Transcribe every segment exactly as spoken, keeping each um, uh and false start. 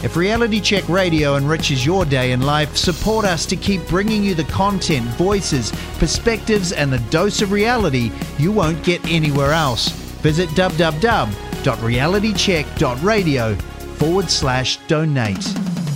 If Reality Check Radio enriches your day in life, support us to keep bringing you the content, voices, perspectives, and the dose of reality you won't get anywhere else. Visit www.realitycheck.radio forward slash donate.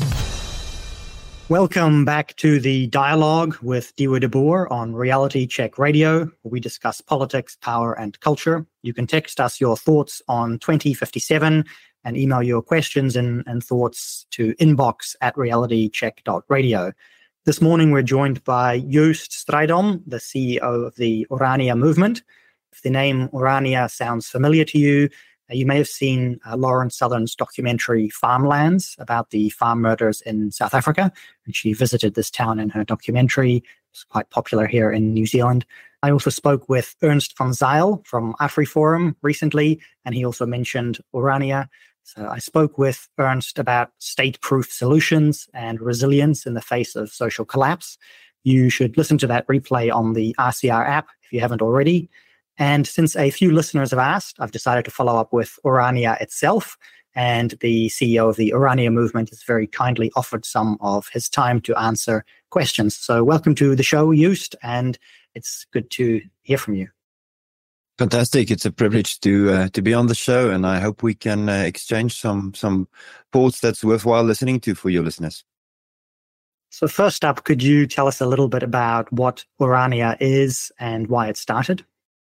Welcome back to the dialogue with Dewa de Boer on Reality Check Radio, where we discuss politics, power, and culture. You can text us your thoughts on twenty fifty-seven and email your questions and, and thoughts to inbox at realitycheck.radio. This morning, we're joined by Joost Strydom, the C E O of the Orania movement. If the name Orania sounds familiar to you, uh, you may have seen uh, Lauren Southern's documentary Farmlands about the farm murders in South Africa. And she visited this town in her documentary. It's quite popular here in New Zealand. I also spoke with Ernst van Zyl from AfriForum recently, and he also mentioned Orania. So I spoke with Ernst about state-proof solutions and resilience in the face of social collapse. You should listen to that replay on the R C R app if you haven't already. And since a few listeners have asked, I've decided to follow up with Orania itself. And the C E O of the Orania movement has very kindly offered some of his time to answer questions. So welcome to the show, Joost, and it's good to hear from you. Fantastic. It's a privilege to uh, to be on the show, and I hope we can uh, exchange some some thoughts that's worthwhile listening to for your listeners. So first up, could you tell us a little bit about what Orania is and why it started?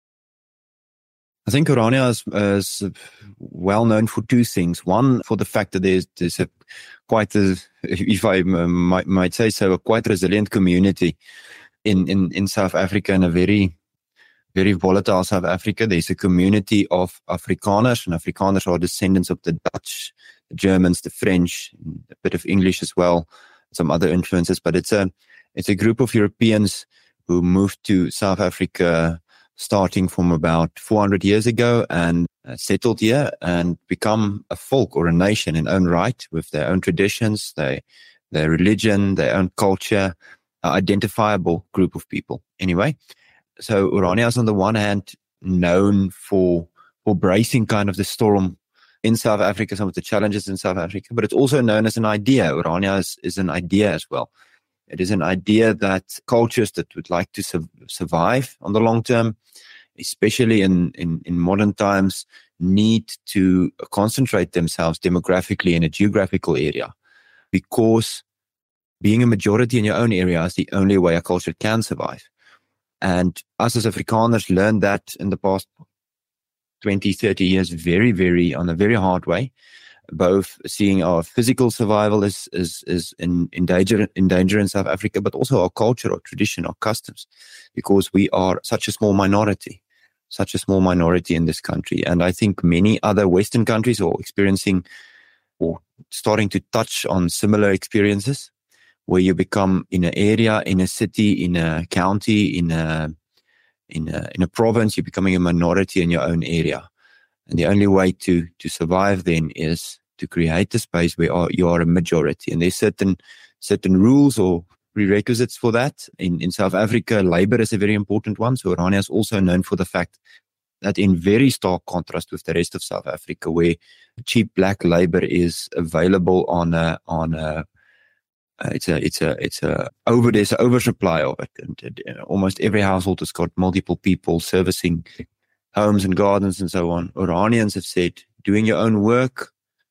I think Orania is, is well known for two things. One, for the fact that there's, there's a quite a, if I might, might say so, a quite resilient community in, in, in South Africa, and a very very volatile South Africa. There's a community of Afrikaners, and Afrikaners are descendants of the Dutch, the Germans, the French, a bit of English as well, some other influences. But it's a it's a group of Europeans who moved to South Africa starting from about four hundred years ago and uh, settled here and become a folk or a nation in own right with their own traditions, their their religion, their own culture, an identifiable group of people. Anyway. So Orania is on the one hand known for, for bracing kind of the storm in South Africa, some of the challenges in South Africa, but it's also known as an idea. Orania is, is an idea as well. It is an idea that cultures that would like to su- survive on the long term, especially in, in, in modern times, need to concentrate themselves demographically in a geographical area, because being a majority in your own area is the only way a culture can survive. And us as Afrikaners learned that in the past twenty, thirty years very, very, on a very hard way, both seeing our physical survival is, is, is in, in, danger, in danger in South Africa, but also our culture, our tradition, our customs, because we are such a small minority, such a small minority in this country. And I think many other Western countries are experiencing or starting to touch on similar experiences, where you become in an area, in a city, in a county, in a, in a, in a province, you're becoming a minority in your own area. And the only way to, to survive then is to create a space where are, you are a majority. And there's certain, certain rules or prerequisites for that. In, in South Africa, labor is a very important one. So Orania is also known for the fact that, in very stark contrast with the rest of South Africa, where cheap black labor is available on a, on a, Uh, it's a, it's a, it's a over, there's an oversupply of it. And, and almost every household has got multiple people servicing homes and gardens and so on. Oranians have said, doing your own work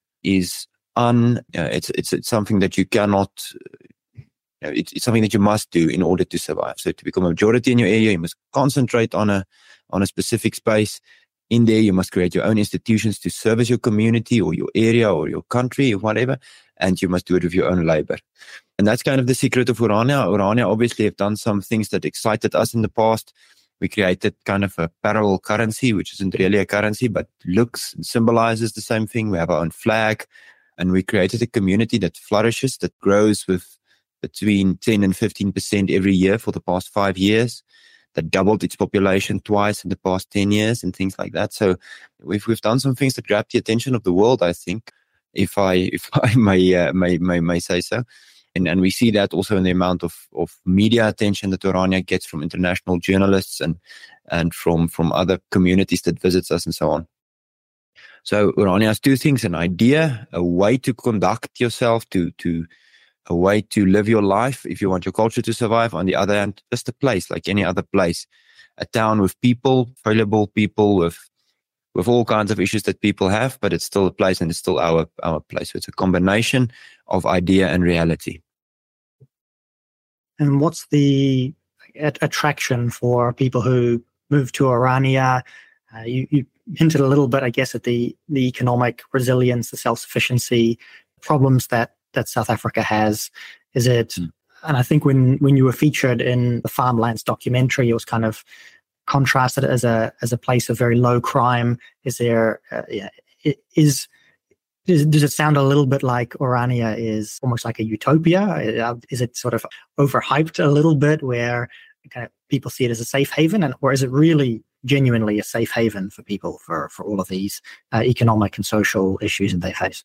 is un, uh, it's, it's, it's something that you cannot, you know, it's, it's something that you must do in order to survive. So to become a majority in your area, you must concentrate on a, on a specific space. In there, you must create your own institutions to service your community or your area or your country or whatever, and you must do it with your own labor. And that's kind of the secret of Orania. Orania obviously have done some things that excited us in the past. We created kind of a parallel currency, which isn't really a currency, but looks and symbolizes the same thing. We have our own flag, and we created a community that flourishes, that grows with between ten and fifteen percent every year for the past five years. That doubled its population twice in the past ten years and things like that. So we've we've done some things that grabbed the attention of the world, I think, if I if I may uh, may, may may say so. And and we see that also in the amount of, of media attention that Orania gets from international journalists and and from from other communities that visits us and so on. So Orania has two things: an idea, a way to conduct yourself, to to a way to live your life if you want your culture to survive. On the other hand, just a place like any other place, a town with people, valuable people with with all kinds of issues that people have, but it's still a place and it's still our our place. So it's a combination of idea and reality. And what's the attraction for people who move to Orania? Uh, you, you hinted a little bit, I guess, at the the economic resilience, the self-sufficiency problems that that South Africa has. Is it? Mm. And I think when when you were featured in the Farmlands documentary, it was kind of contrasted as a as a place of very low crime. Is there uh, is, is does it sound a little bit like Orania is almost like a utopia? Is it sort of overhyped a little bit, where kind of people see it as a safe haven, and or is it really genuinely a safe haven for people for for all of these uh, economic and social issues that they face?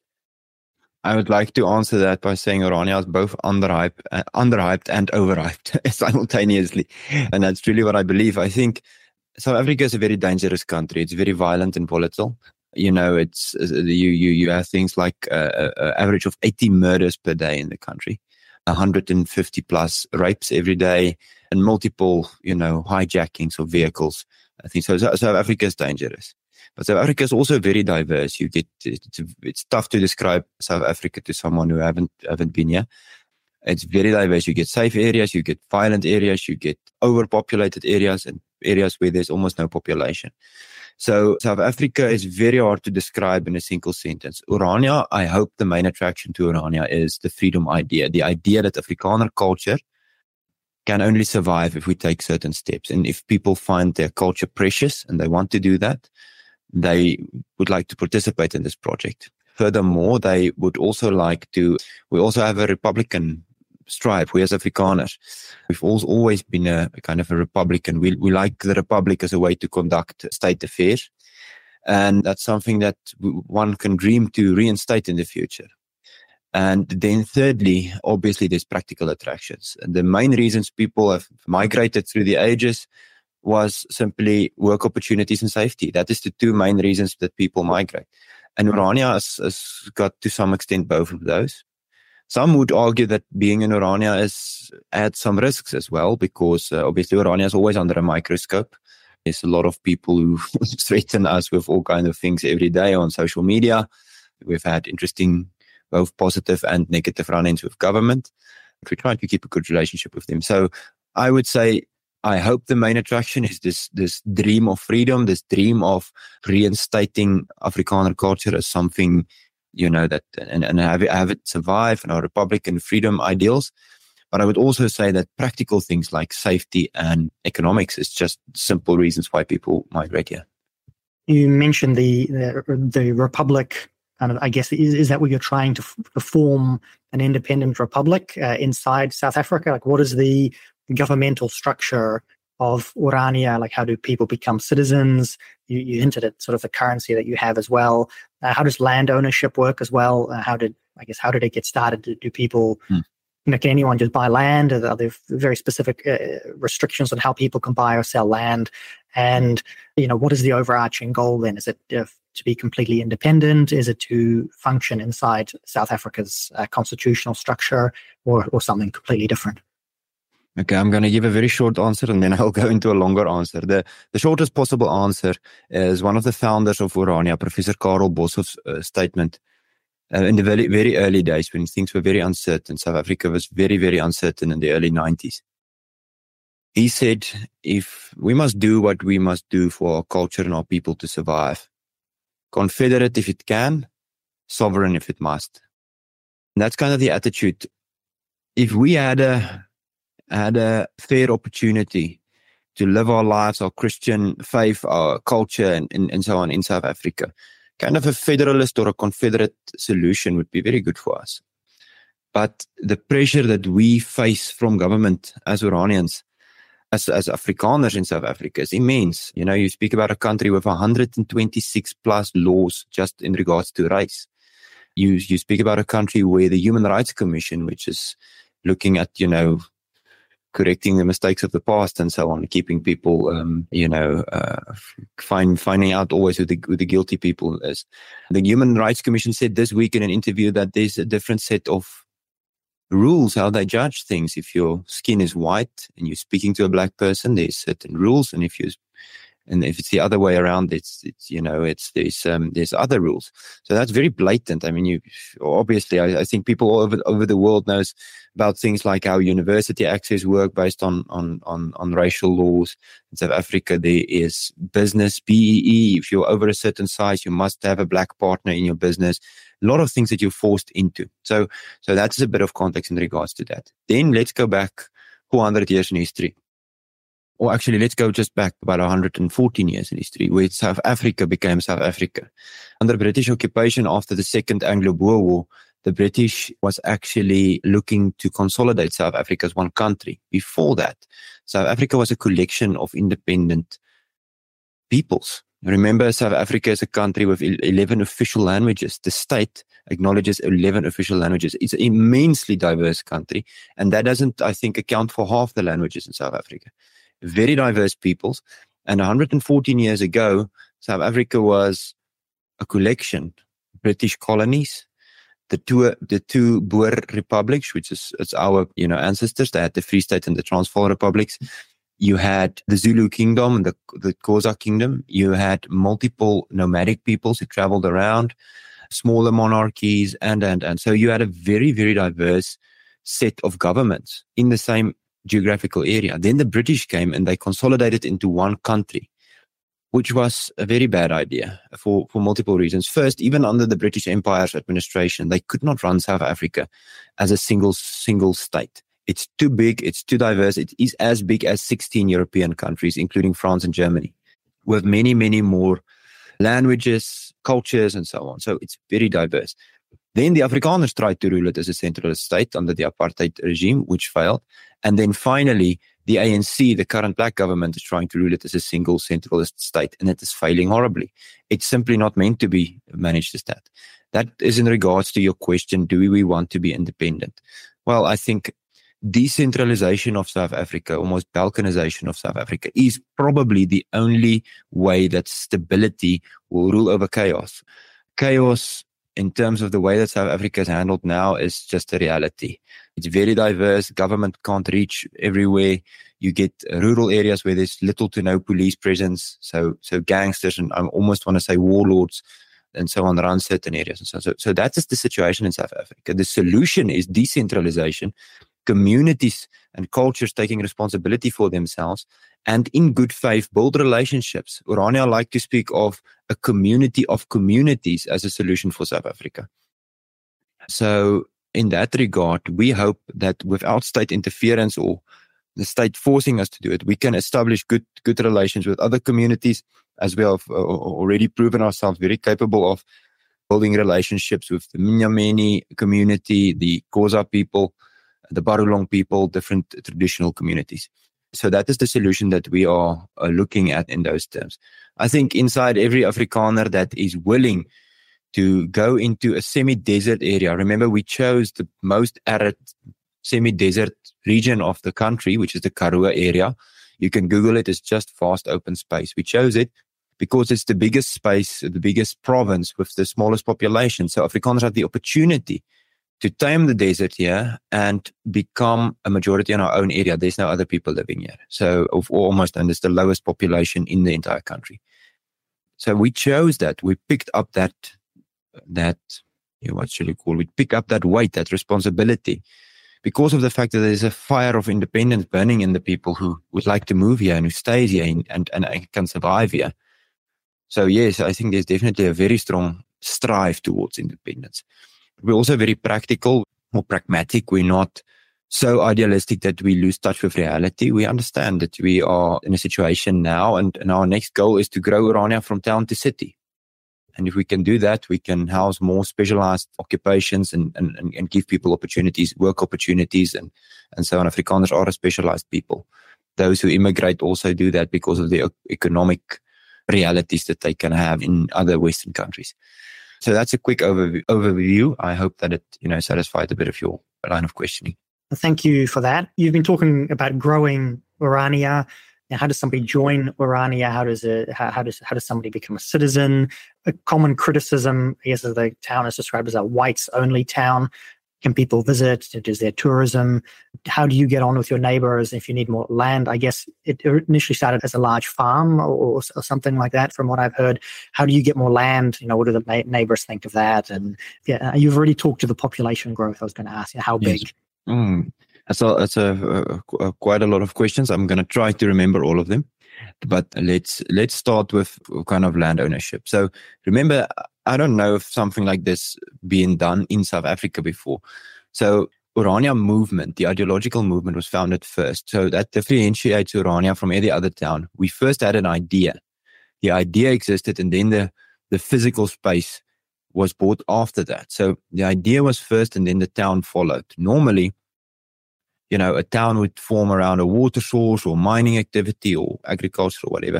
I would like to answer that by saying Orania is both underhyped, uh, underhyped and overhyped simultaneously. And that's really what I believe. I think South Africa is a very dangerous country. It's very violent and volatile. You know, it's you you you have things like uh, an average of eighty murders per day in the country, one hundred fifty plus rapes every day, and multiple, you know, hijackings of vehicles. I think so. South Africa is dangerous. But South Africa is also very diverse. You get it's, it's tough to describe South Africa to someone who haven't haven't been here. It's very diverse. You get safe areas, you get violent areas, you get overpopulated areas, and areas where there's almost no population. So South Africa is very hard to describe in a single sentence. Orania, I hope the main attraction to Orania is the freedom idea, the idea that Afrikaner culture can only survive if we take certain steps. And if people find their culture precious and they want to do that, they would like to participate in this project. Furthermore, they would also like to, we also have a Republican stripe. We as Afrikaners, we've always been a, a kind of a Republican. We, we like the Republic as a way to conduct state affairs. And that's something that one can dream to reinstate in the future. And then thirdly, obviously there's practical attractions. And the main reasons people have migrated through the ages was simply work opportunities and safety. That is the two main reasons that people migrate. And Orania has, has got to some extent both of those. Some would argue that being in Orania is adds some risks as well, because uh, obviously Orania is always under a microscope. There's a lot of people who threaten us with all kinds of things every day on social media. We've had interesting, both positive and negative run-ins with government. But we try to keep a good relationship with them. So I would say, I hope the main attraction is this this dream of freedom, this dream of reinstating Afrikaner culture as something, you know, that and, and have it, have it survive and our Republican freedom ideals. But I would also say that practical things like safety and economics is just simple reasons why people migrate here. You mentioned the the, the Republic. Kind of, I guess, is, is that what you're trying to, f- to form an independent republic uh, inside South Africa? Like, what is the governmental structure of Orania? Like, how do people become citizens? You, you hinted at sort of the currency that you have as well. Uh, how does land ownership work as well? Uh, how did, I guess, how did it get started? Do, do people, hmm. you know, can anyone just buy land? Are there very specific uh, restrictions on how people can buy or sell land? And, you know, what is the overarching goal then? Is it uh, to be completely independent? Is it to function inside South Africa's uh, constitutional structure, or, or something completely different? Okay, I'm going to give a very short answer and then I'll go into a longer answer. The the shortest possible answer is one of the founders of Orania, Professor Karel Boshoff's uh, statement uh, in the very, very early days when things were very uncertain. South Africa was very, very uncertain in the early nineties. He said, if we must do what we must do for our culture and our people to survive, confederate if it can, sovereign if it must. And that's kind of the attitude. If we had a had a fair opportunity to live our lives, our Christian faith, our culture, and, and, and so on in South Africa, kind of a federalist or a confederate solution would be very good for us. But the pressure that we face from government as Oranians, as, as Afrikaners in South Africa, is immense. You know, you speak about a country with one hundred twenty-six plus laws just in regards to race. You, you speak about a country where the Human Rights Commission, which is looking at, you know, correcting the mistakes of the past and so on, keeping people, um, you know, uh, find, finding out always who the, who the guilty people is. The Human Rights Commission said this week in an interview that there's a different set of rules, how they judge things. If your skin is white and you're speaking to a black person, there's certain rules. And if you And if it's the other way around, it's, it's you know, it's there's um, there's other rules. So that's very blatant. I mean, you obviously, I, I think people all over over the world knows about things like how university access work based on on on on racial laws. In South Africa, there is business B E E. If you're over a certain size, you must have a black partner in your business. A lot of things that you're forced into. So so that's a bit of context in regards to that. Then let's go back four hundred years in history. Or actually, let's go just back about one hundred fourteen years in history, where South Africa became South Africa. Under British occupation after the Second Anglo-Boer War, the British was actually looking to consolidate South Africa as one country. Before that, South Africa was a collection of independent peoples. Remember, South Africa is a country with eleven official languages. The state acknowledges eleven official languages. It's an immensely diverse country, and that doesn't, I think, account for half the languages in South Africa. Very diverse peoples. And one hundred fourteen years ago, South Africa was a collection of British colonies, the two, the two Boer republics, which is it's our you know ancestors. They had the Free State and the Transvaal republics. You had the Zulu kingdom, the, the Xhosa kingdom. You had multiple nomadic peoples who traveled around, smaller monarchies, and, and, and. So you had a very, very diverse set of governments in the same geographical area. Then the British came and they consolidated into one country, which was a very bad idea for, for multiple reasons. First, even under the British Empire's administration, they could not run South Africa as a single, single state. It's too big, it's too diverse. It is as big as sixteen European countries, including France and Germany, with many, many more languages, cultures, and so on. So it's very diverse. Then the Afrikaners tried to rule it as a centralist state under the apartheid regime, which failed. And then finally, the A N C, the current black government, is trying to rule it as a single centralist state, and it is failing horribly. It's simply not meant to be managed as that. That is in regards to your question, do we want to be independent? Well, I think decentralization of South Africa, almost balkanization of South Africa, is probably the only way that stability will rule over chaos. Chaos, in terms of the way that South Africa is handled now, is just a reality. It's very diverse. Government can't reach everywhere. You get rural areas where there's little to no police presence. So, so gangsters, and I almost want to say warlords and so on, run certain areas. And so, so, so that is the situation in South Africa. The solution is decentralization, communities and cultures taking responsibility for themselves, and in good faith build relationships. Orania like to speak of a community of communities as a solution for South Africa. So in that regard, we hope that without state interference or the state forcing us to do it, we can establish good good relations with other communities, as we have uh, already proven ourselves very capable of building relationships with the Minyameni community, the Xhosa people, the Barulong people, different traditional communities. So that is the solution that we are uh, looking at in those terms. I think inside every Afrikaner that is willing to go into a semi-desert area, remember we chose the most arid semi-desert region of the country, which is the Karoo area. You can Google it, it's just vast open space. We chose it because it's the biggest space, the biggest province with the smallest population. So Afrikaners have the opportunity to tame the desert here and become a majority in our own area. There's no other people living here. So of almost, and it's the lowest population in the entire country. So we chose that. We picked up that, that, you know, what should you call it? We pick up that weight, that responsibility, because of the fact that there's a fire of independence burning in the people who would like to move here and who stays here and, and, and can survive here. So yes, I think there's definitely a very strong strive towards independence. We're also very practical, more pragmatic. We're not so idealistic that we lose touch with reality. We understand that we are in a situation now, and, and our next goal is to grow Orania from town to city. And if we can do that, we can house more specialized occupations and, and, and give people opportunities, work opportunities, and, and so on. Afrikaners are a specialized people. Those who immigrate also do that because of the economic realities that they can have in other Western countries. So that's a quick overview. overview. I hope that it, you know, satisfied a bit of your line of questioning. Thank you for that. You've been talking about growing Orania. Now, how does somebody join Orania? How does it, how, how does how does somebody become a citizen? A common criticism, I guess, of the town is described as a whites-only town. Can people visit? Is there tourism? How do you get on with your neighbors if you need more land? I guess it initially started as a large farm or, or something like that, from what I've heard. How do you get more land? You know, what do the neighbors think of that? And yeah, you've already talked to the population growth. I was going to ask you, how big? Yes. Mm. That's a, that's a, a, a quite a lot of questions. I'm going to try to remember all of them, but let's let's start with kind of land ownership. So remember, I don't know if something like this being done in South Africa before. So Orania movement, the ideological movement, was founded first. So that differentiates Orania from any other town. We first had an idea. The idea existed, and then the the physical space was bought after that. So the idea was first, and then the town followed. Normally, you know, a town would form around a water source or mining activity or agriculture or whatever.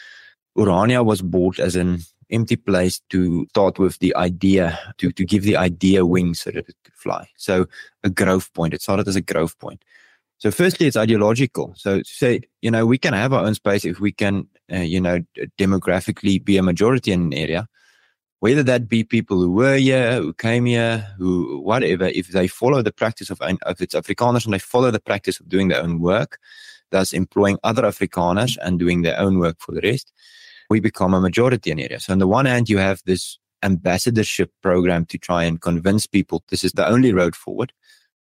Orania was bought as an empty place to start with the idea, to, to give the idea wings so that it could fly. So a growth point. It started as a growth point. So firstly, it's ideological. So to say, you know, we can have our own space if we can, uh, you know, demographically be a majority in an area. Whether that be people who were here, who came here, who whatever, if they follow the practice of, if it's Afrikaners and they follow the practice of doing their own work, thus employing other Afrikaners and doing their own work for the rest, we become a majority in area. So on the one hand, you have this ambassadorship program to try and convince people this is the only road forward.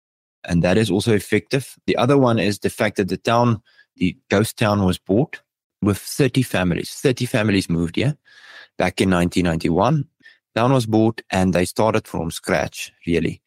And that is also effective. The other one is the fact that the town, the ghost town, was bought with thirty families. thirty families moved here back in nineteen ninety-one. Town was bought and they started from scratch, really.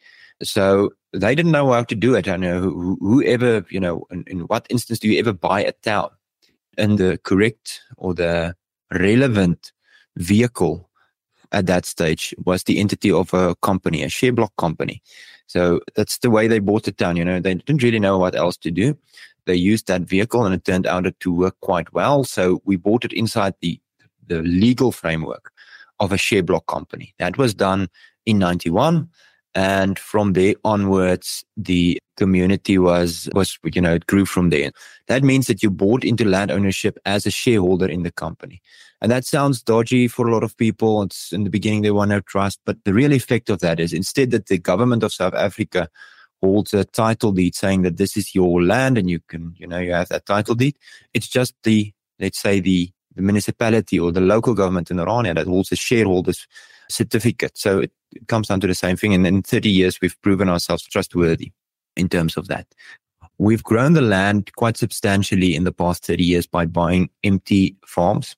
So they didn't know how to do it. I know who, whoever, you know, in, in what instance do you ever buy a town? And the correct or the relevant vehicle at that stage was the entity of a company, a share block company. So that's the way they bought the town. You know, they didn't really know what else to do. They used that vehicle and it turned out to work quite well. So we bought it inside the, the legal framework of a share block company. That was done in ninety-one. And from there onwards, the community was, was, you know, it grew from there. That means that you bought into land ownership as a shareholder in the company. And that sounds dodgy for a lot of people. It's in the beginning, they want no trust. But the real effect of that is instead that the government of South Africa holds a title deed saying that this is your land and you can, you know, you have that title deed. It's just the, let's say the, the municipality or the local government in Orania that holds a shareholder's certificate. So it, it comes down to the same thing. And in thirty years, we've proven ourselves trustworthy in terms of that. We've grown the land quite substantially in the past thirty years by buying empty farms,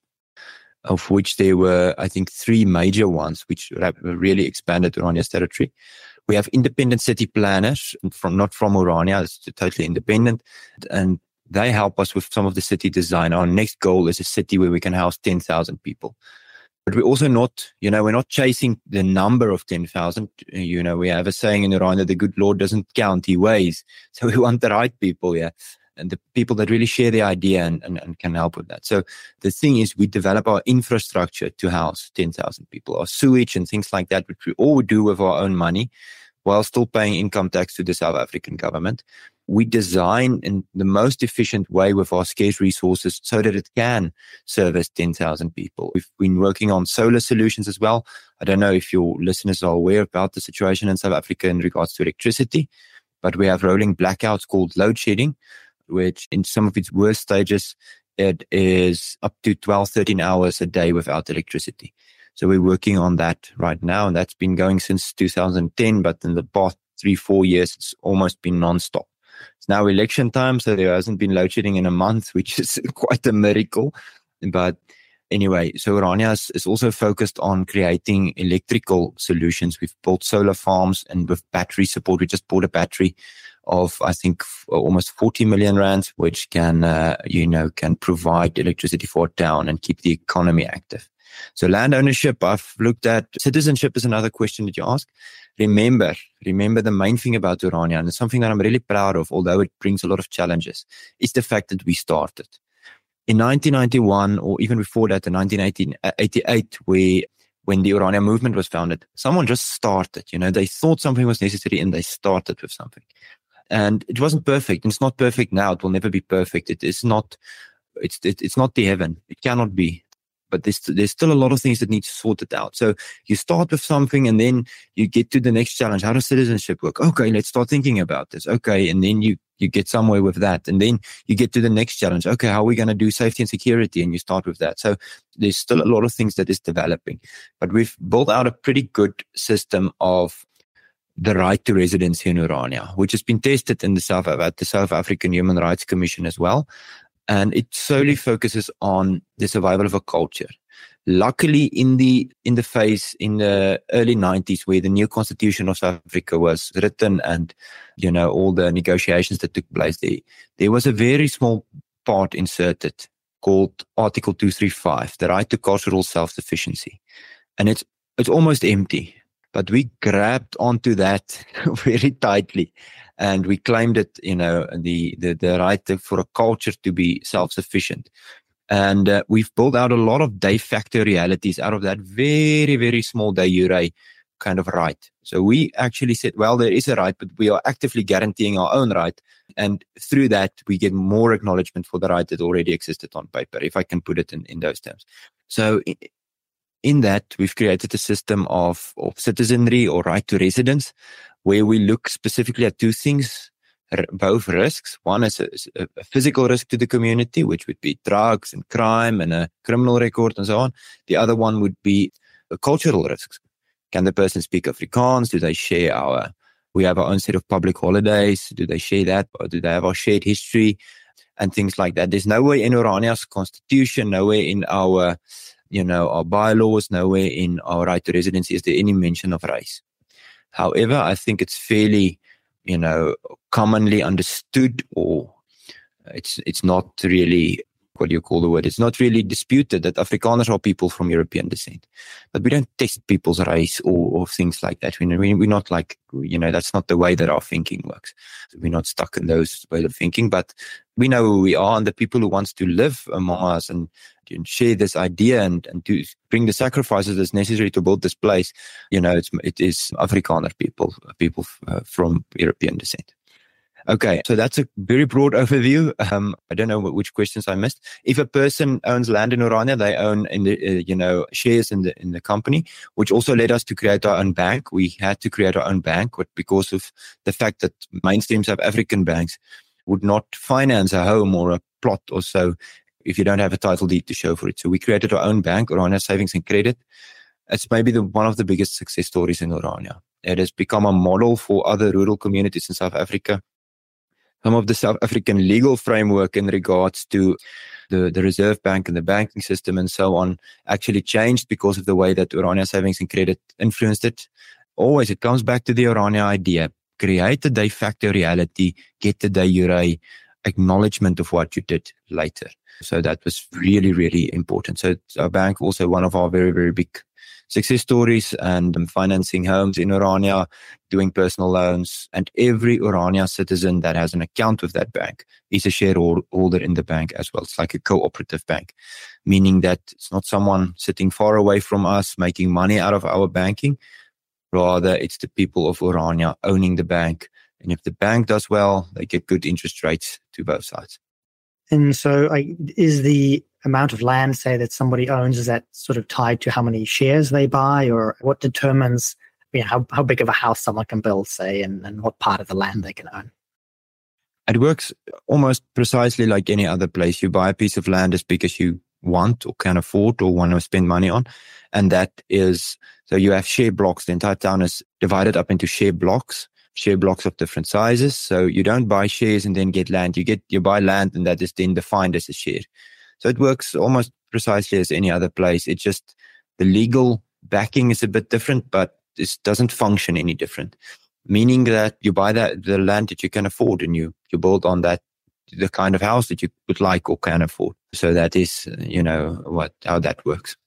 of which there were, I think, three major ones, which have really expanded Orania's territory. We have independent city planners from, not from Orania, it's totally independent. And they help us with some of the city design. Our next goal is a city where we can house ten thousand people. But we're also not, you know, we're not chasing the number of ten thousand. You know, we have a saying in Orania, the good Lord doesn't count, he weighs. So we want the right people, yeah. And the people that really share the idea and, and, and can help with that. So the thing is, we develop our infrastructure to house ten thousand people, our sewage and things like that, which we all do with our own money while still paying income tax to the South African government. We design in the most efficient way with our scarce resources so that it can service ten thousand people. We've been working on solar solutions as well. I don't know if your listeners are aware about the situation in South Africa in regards to electricity, but we have rolling blackouts called load shedding, which in some of its worst stages, it is up to twelve, thirteen hours a day without electricity. So we're working on that right now, and that's been going since two thousand ten, but in the past three, four years, it's almost been nonstop. It's now election time, so there hasn't been load shedding in a month, which is quite a miracle. But anyway, so Orania is, is also focused on creating electrical solutions. We've built solar farms and with battery support. We just bought a battery of, I think, f- almost forty million rands, which can, uh, you know, can provide electricity for a town and keep the economy active. So land ownership, I've looked at. Citizenship is another question that you ask. Remember, remember the main thing about Orania, and it's something that I'm really proud of, although it brings a lot of challenges, is the fact that we started. In nineteen ninety-one, or even before that, in nineteen eighty-eight, we, when the Orania movement was founded, someone just started, you know, they thought something was necessary and they started with something. And it wasn't perfect. It's not perfect now. It will never be perfect. It is not, it's, it, it's not the heaven. It cannot be. But there's, there's still a lot of things that need to sort it out. So you start with something and then you get to the next challenge. How does citizenship work? Okay, let's start thinking about this. Okay. And then you, you get somewhere with that. And then you get to the next challenge. Okay, how are we going to do safety and security? And you start with that. So there's still a lot of things that is developing. But we've built out a pretty good system of the right to residency in Orania, which has been tested in the South, at the South African Human Rights Commission as well. And it solely focuses on the survival of a culture. Luckily, in the in the phase in the early nineties, where the new constitution of South Africa was written, and you know all the negotiations that took place there, there was a very small part inserted called Article two thirty-five, the right to cultural self-sufficiency, and it's it's almost empty. But we grabbed onto that very tightly, and we claimed it, you know, the the, the right to, for a culture to be self-sufficient. And uh, we've built out a lot of de facto realities out of that very, very small de jure kind of right. So we actually said, well, there is a right, but we are actively guaranteeing our own right. And through that, we get more acknowledgement for the right that already existed on paper, if I can put it in, in those terms. So in that, we've created a system of, of citizenry or right to residence, where we look specifically at two things, both risks. One is a, a physical risk to the community, which would be drugs and crime and a criminal record and so on. The other one would be a cultural risks. Can the person speak Afrikaans? Do they share our, we have our own set of public holidays. Do they share that? Or do they have our shared history and things like that? There's nowhere in Orania's constitution, nowhere in our, you know, our bylaws, nowhere in our right to residency is there any mention of race. However, I think it's fairly, you know, commonly understood, or it's it's not really, what do you call the word? It's not really disputed that Afrikaners are people from European descent. But we don't test people's race or, or things like that. We, we, we're not like, you know, that's not the way that our thinking works. So we're not stuck in those ways of thinking, but we know who we are, and the people who wants to live among us and, and share this idea and, and to bring the sacrifices that's necessary to build this place, you know, it's, it is Afrikaner people, people uh, from European descent. Okay, so that's a very broad overview. Um, I don't know which questions I missed. If a person owns land in Orania, they own in the uh, you know shares in the in the company, which also led us to create our own bank. We had to create our own bank, but because of the fact that mainstream South African banks would not finance a home or a plot or so if you don't have a title deed to show for it. So we created our own bank, Orania Savings and Credit. It's maybe the one of the biggest success stories in Orania. It has become a model for other rural communities in South Africa. Some of the South African legal framework in regards to the, the Reserve Bank and the banking system and so on actually changed because of the way that Orania Savings and Credit influenced it. Always, it comes back to the Orania idea. Create a de facto reality, get the de jure acknowledgement of what you did later. So that was really, really important. So our bank, also one of our very, very big success stories, and um, financing homes in Orania, doing personal loans, and every Orania citizen that has an account with that bank is a shareholder in the bank as well. It's like a cooperative bank, meaning that it's not someone sitting far away from us making money out of our banking. Rather, it's the people of Orania owning the bank. And if the bank does well, they get good interest rates to both sides. And so like, is the amount of land, say, that somebody owns, is that sort of tied to how many shares they buy, or what determines, you know, how, how big of a house someone can build, say, and, and what part of the land they can own? It works almost precisely like any other place. You buy a piece of land as big as you want or can afford or want to spend money on. And that is, so you have share blocks. The entire town is divided up into share blocks. Share blocks of different sizes. So you don't buy shares and then get land. You get, you buy land and that is then defined as a share. So it works almost precisely as any other place. It's just the legal backing is a bit different, but it doesn't function any different. Meaning that you buy that, the land that you can afford, and you, you build on that, the kind of house that you would like or can afford. So that is, you know, what, how that works.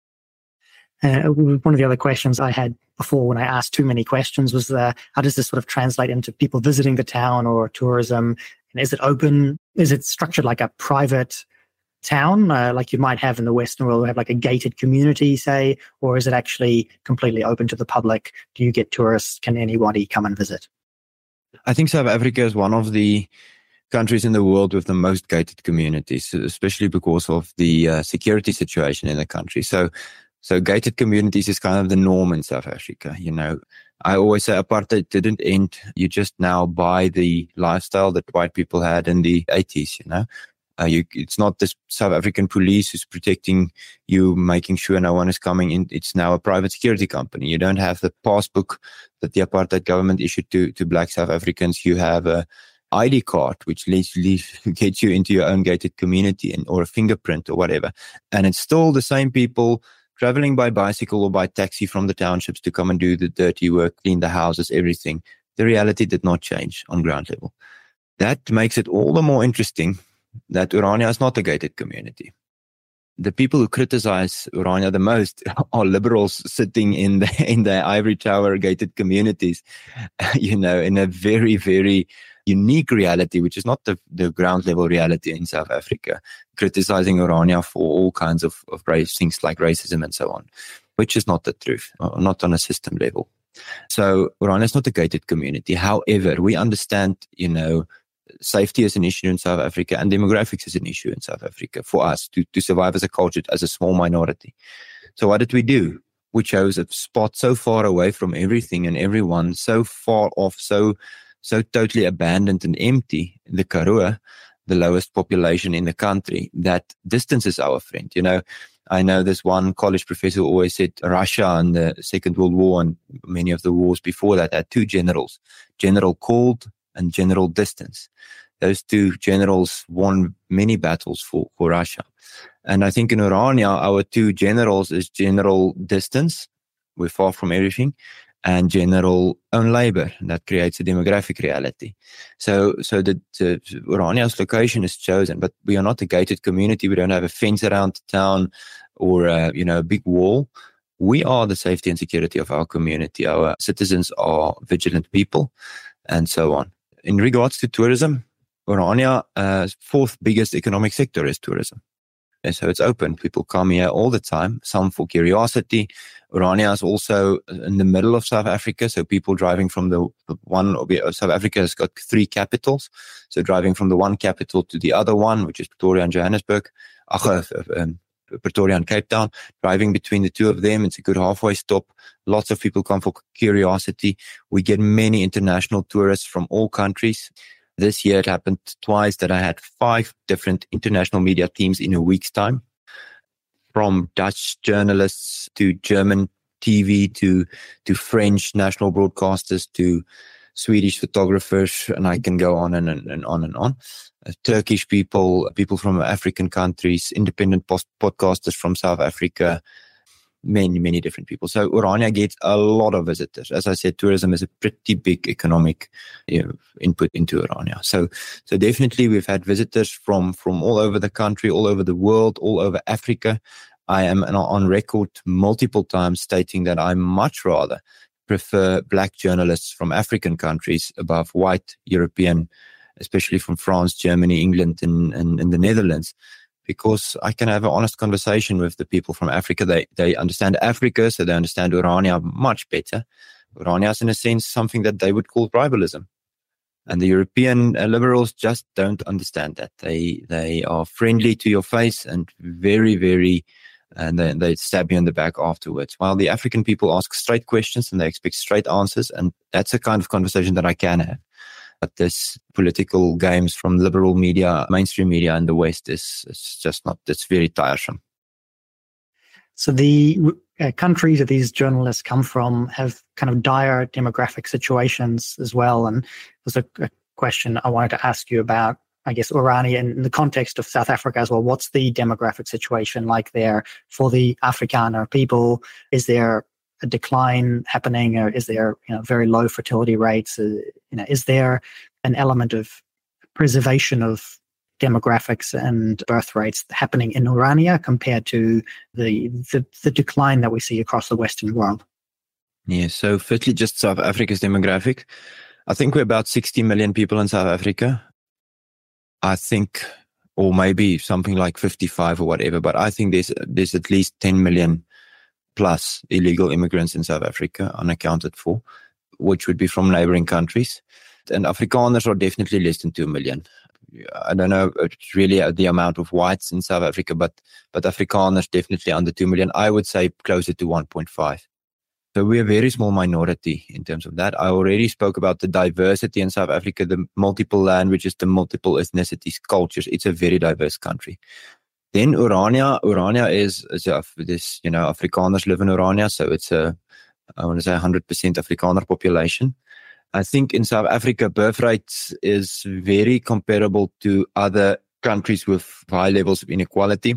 Uh, one of the other questions I had before when I asked too many questions was uh, how does this sort of translate into people visiting the town or tourism? And is it open? Is it structured like a private town, uh, like you might have in the Western world, we have like a gated community, say, or is it actually completely open to the public? Do you get tourists? Can anybody come and visit? I think South Africa is one of the countries in the world with the most gated communities, especially because of the uh, security situation in the country. So, so gated communities is kind of the norm in South Africa. You know, I always say apartheid didn't end. You just now buy the lifestyle that white people had in the eighties, you know. Uh, you, it's not the South African police who's protecting you, making sure no one is coming in. It's now a private security company. You don't have the passbook that the apartheid government issued to, to black South Africans. You have a I D card, which leads, leads, gets you into your own gated community, and or a fingerprint or whatever. And it's still the same people traveling by bicycle or by taxi from the townships to come and do the dirty work, clean the houses, everything. The reality did not change on ground level. That makes it all the more interesting that Orania is not a gated community. The people who criticize Orania the most are liberals sitting in the in their ivory tower gated communities, you know, in a very, very unique reality, which is not the, the ground level reality in South Africa, criticizing Orania for all kinds of, of race, things like racism and so on, which is not the truth, not on a system level. So Orania is not a gated community. However, we understand, you know, safety is an issue in South Africa and demographics is an issue in South Africa for us to, to survive as a culture, as a small minority. So what did we do? We chose a spot so far away from everything and everyone, so far off, so so totally abandoned and empty, the Karoo, the lowest population in the country, that distance is our friend. You know, I know this one college professor always said Russia and the Second World War and many of the wars before that had two generals, General Cold and General Distance. Those two generals won many battles for, for Russia. And I think in Orania, our two generals is General Distance, we're far from everything, and General Own Labor. That creates a demographic reality. So, so the, the Orania's location is chosen, but we are not a gated community. We don't have a fence around the town or a, you know, a big wall. We are the safety and security of our community. Our citizens are vigilant people, and so on. In regards to tourism, Orania's uh, fourth biggest economic sector is tourism. And so it's open. People come here all the time, some for curiosity. Orania is also in the middle of South Africa. So people driving from the one, South Africa has got three capitals. So driving from the one capital to the other one, which is Pretoria and Johannesburg, uh, um, Pretoria and Cape Town, driving between the two of them. It's a good halfway stop. Lots of people come for curiosity. We get many international tourists from all countries. This year it happened twice that I had five different international media teams in a week's time, from Dutch journalists to German T V to, to French national broadcasters to Swedish photographers, and I can go on and, and, and on and on. Uh, Turkish people, people from African countries, independent post- podcasters from South Africa, many, many different people. So Orania gets a lot of visitors. As I said, tourism is a pretty big economic, you know, input into Orania. So, so definitely we've had visitors from, from all over the country, all over the world, all over Africa. I am on record multiple times stating that I much rather prefer black journalists from African countries above white European, especially from France, Germany, England, and, and, and the Netherlands, because I can have an honest conversation with the people from Africa. They they understand Africa, so they understand Orania much better. Orania is, in a sense, something that they would call tribalism. And the European uh, liberals just don't understand that. They they are friendly to your face and very, very, and they, they stab you in the back afterwards. While the African people ask straight questions and they expect straight answers, and that's a kind of conversation that I can have. But this political games from liberal media, mainstream media in the West is, is just not, it's very tiresome. So the uh, countries that these journalists come from have kind of dire demographic situations as well. And there's a, a question I wanted to ask you about, I guess, Orania in the context of South Africa as well. What's the demographic situation like there for the Afrikaner people? Is there a decline happening, or is there, you know, very low fertility rates? Uh, you know, is there an element of preservation of demographics and birth rates happening in Orania compared to the, the the decline that we see across the Western world? Yeah, so firstly, just South Africa's demographic. I think we're about sixty million people in South Africa. I think, or maybe something like fifty-five or whatever, but I think there's there's at least ten million plus illegal immigrants in South Africa, unaccounted for, which would be from neighboring countries. And Afrikaners are definitely less than two million. I don't know it's really the amount of whites in South Africa, but but Afrikaners definitely under two million. I would say closer to one point five. So we're a very small minority in terms of that. I already spoke about the diversity in South Africa, the multiple languages, the multiple ethnicities, cultures. It's a very diverse country. Then Orania, Orania is, is a, this, you know, Afrikaners live in Orania, so it's a, I want to say one hundred percent Afrikaner population. I think in South Africa, birth rates is very comparable to other countries with high levels of inequality.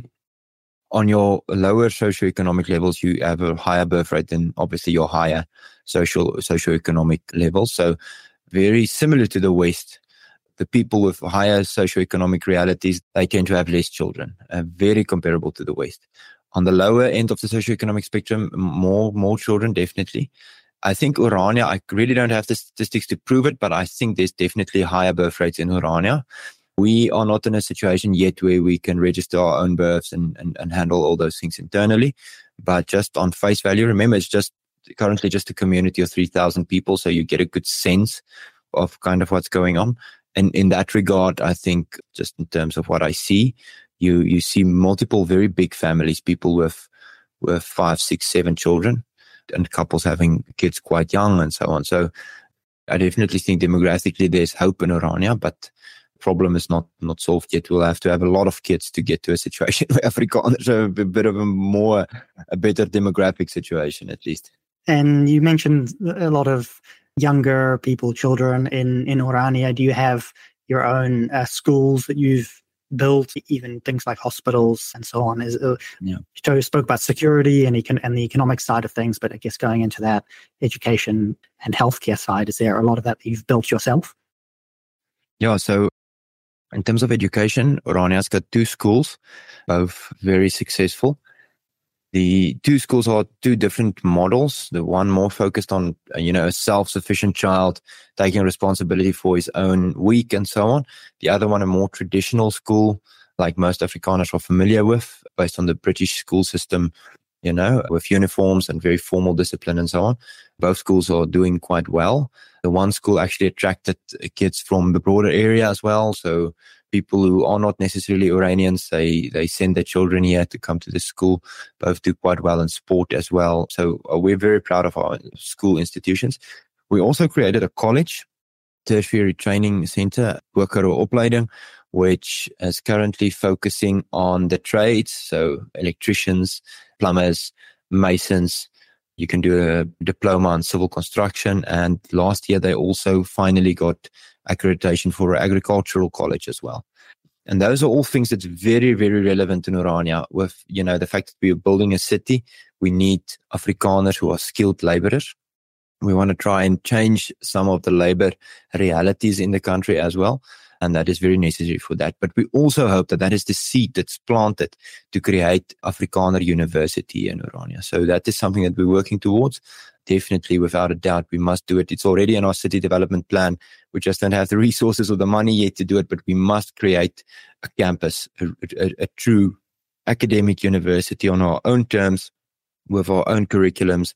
On your lower socioeconomic levels, you have a higher birth rate than obviously your higher social socioeconomic levels. So very similar to the West. The people with higher socioeconomic realities, they tend to have less children, uh, very comparable to the West. On the lower end of the socioeconomic spectrum, more more children, definitely. I think Orania, I really don't have the statistics to prove it, but I think there's definitely higher birth rates in Orania. We are not in a situation yet where we can register our own births and, and, and handle all those things internally. But just on face value, remember, it's just currently just a community of three thousand people, so you get a good sense of kind of what's going on. And in that regard, I think just in terms of what I see, you you see multiple very big families, people with with five, six, seven children, and couples having kids quite young and so on. So I definitely think demographically there's hope in Orania, but the problem is not, not solved yet. We'll have to have a lot of kids to get to a situation where Afrikaners are a bit of a more, a better demographic situation at least. And you mentioned a lot of younger people, children in, in Orania. Do you have your own uh, schools that you've built, even things like hospitals and so on? Is uh, yeah. You spoke about security and, econ- and the economic side of things, but I guess going into that education and healthcare side, is there a lot of that, that you've built yourself? Yeah, so in terms of education, Orania's got two schools, both very successful. The two schools are two different models. The one more focused on, you know, a self-sufficient child taking responsibility for his own week and so on. The other one, a more traditional school, like most Afrikaners are familiar with, based on the British school system, you know, with uniforms and very formal discipline and so on. Both schools are doing quite well. The one school actually attracted kids from the broader area as well. So people who are not necessarily Oranians, they, they send their children here to come to this school. Both do quite well in sport as well. So uh, we're very proud of our school institutions. We also created a college, tertiary training center, Workero Opleiding, which is currently focusing on the trades. So electricians, plumbers, masons. You can do a diploma in civil construction. And last year, they also finally got accreditation for an agricultural college as well. And those are all things that's very, very relevant in Orania. With, you know, the fact that we are building a city, we need Afrikaners who are skilled laborers. We want to try and change some of the labor realities in the country as well. And that is very necessary for that. But we also hope that that is the seed that's planted to create Afrikaner University in Orania. So that is something that we're working towards. Definitely, without a doubt, we must do it. It's already in our city development plan. We just don't have the resources or the money yet to do it, but we must create a campus, a, a, a true academic university on our own terms, with our own curriculums.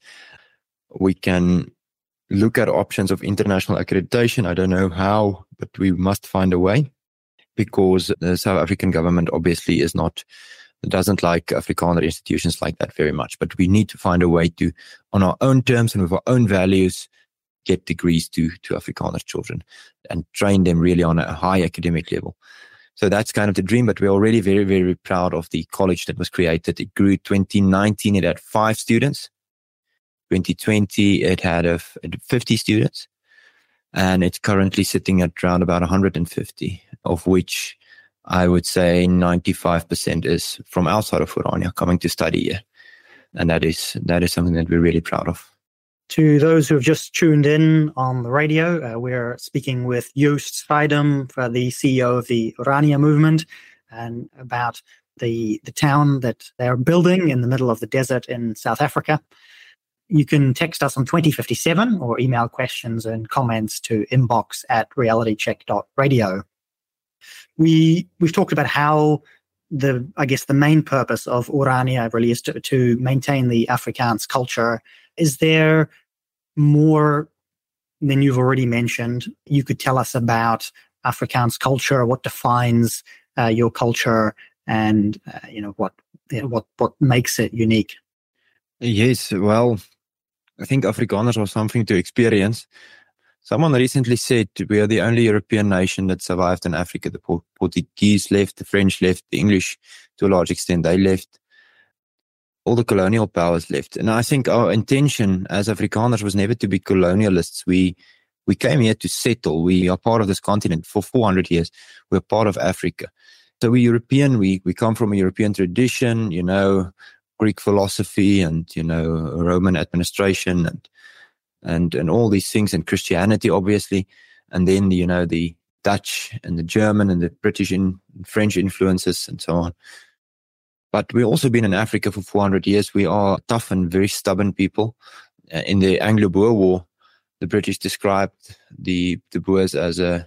We can look at options of international accreditation. I don't know how, but we must find a way, because the South African government obviously is not, doesn't like Afrikaner institutions like that very much. But we need to find a way to, on our own terms and with our own values, get degrees to, to Afrikaner children and train them really on a high academic level. So that's kind of the dream, but we're already very, very proud of the college that was created. It grew twenty nineteen, it had five students. twenty twenty, it had a fifty students, and it's currently sitting at around about one hundred fifty, of which I would say ninety-five percent is from outside of Orania coming to study here. And that is that is something that we're really proud of. To those who have just tuned in on the radio, uh, we're speaking with Joost Strydom, uh, the C E O of the Orania movement, and about the, the town that they're building in the middle of the desert in South Africa. You can text us on twenty fifty-seven or email questions and comments to inbox at realitycheck dot radio. We, we've talked about how the, I guess, the main purpose of Orania really is to, to maintain the Afrikaans culture. Is there more then you've already mentioned, you could tell us about Afrikaans culture, what defines uh, your culture, and uh, you know what you know, what what makes it unique. Yes, well, I think Afrikaners are something to experience. Someone recently said we are the only European nation that survived in Africa. The Portuguese left, the French left, the English, to a large extent, they left. All the colonial powers left. And I think our intention as Afrikaners was never to be colonialists. We we came here to settle. We are part of this continent for four hundred years. We're part of Africa. So we're European. We we come from a European tradition, you know, Greek philosophy and, you know, Roman administration and and and all these things, and Christianity, obviously. And then, you know, the Dutch and the German and the British and French influences and so on. But we've also been in Africa for four hundred years. We are tough and very stubborn people. Uh, in the Anglo-Boer War, the British described the, the Boers as a